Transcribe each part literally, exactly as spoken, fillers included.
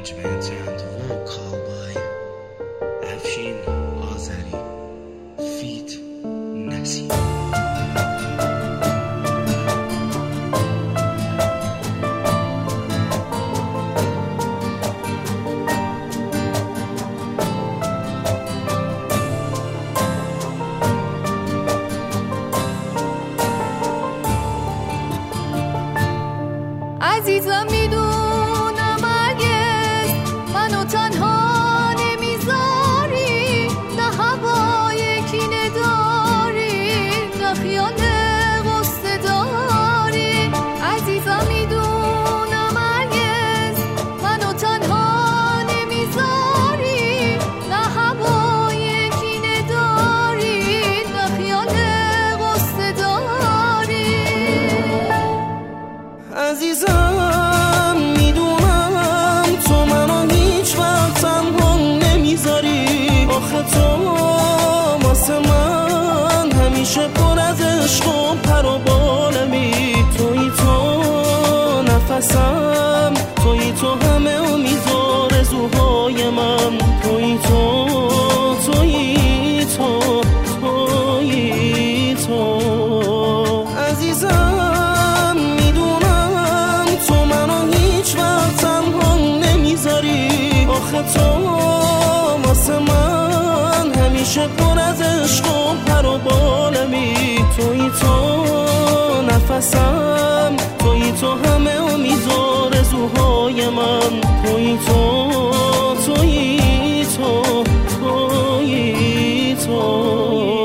arrangement and vocal by Afshin Azari feat Nasi. عزیزم میدونم هرگز منو تنها نمیذاری، نه هوای کینه داری، نه خیال غصه داری. عزیزم میدونم هرگز منو تنها نمیذاری، نه هوای کینه داری، نه خیال غصه داری. عزیزم میدونم تو منو هیچ وقت تنها نمیذاری، آخه تو واسه من همیشه پر از عشق و پر و بالمی. تویی تو نفسم، تویی تو همه امید و آرزوهای من. تویی تو تویی تو تویی تو عزیزم تو واسه من همیشه پر از عشق و پر و بالمی. تویی تو نفسم، تویی تو همه امید و آرزوهای من. تویی تو تویی تو تویی تو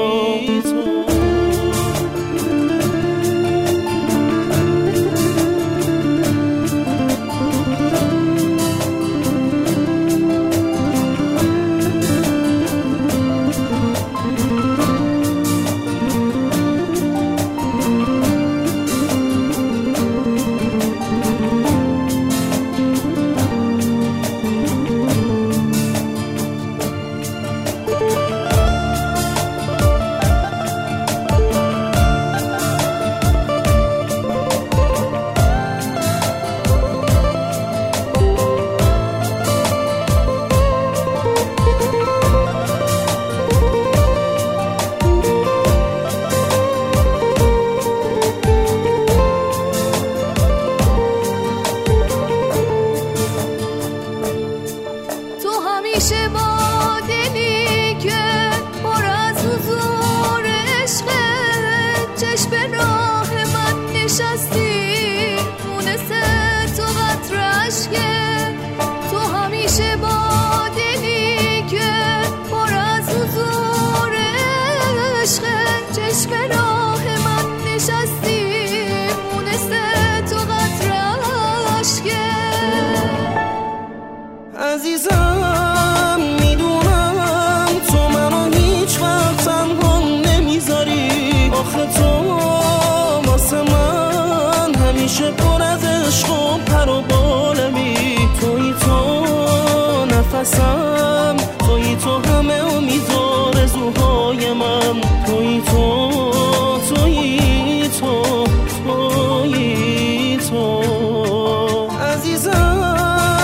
همیشه با دلی که پر از حضور عشقه، چشم راه من نشستی مونس تو قطر عشقه. تو همیشه با دلی که پر از حضور عشقه، چشم راه من نشستی مونس تو قطر عشقه. عزیزم میدونم تو منو هیچ وقت تنها نمیذاری، آخه تو واسه من همیشه پر از عشق و پر و بالمی. تویی تو نفسم، تویی تو همه امید و آرزوهای من. تویی تو تویی تو تویی تو عزیزم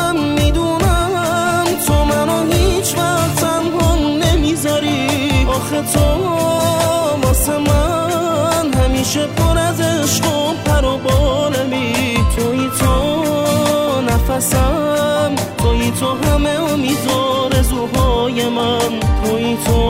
تو واسه من همیشه پر از عشق و پر و بالمی. تویی تو نفسم، تویی تو همه امید و آرزوهای من. تویی تو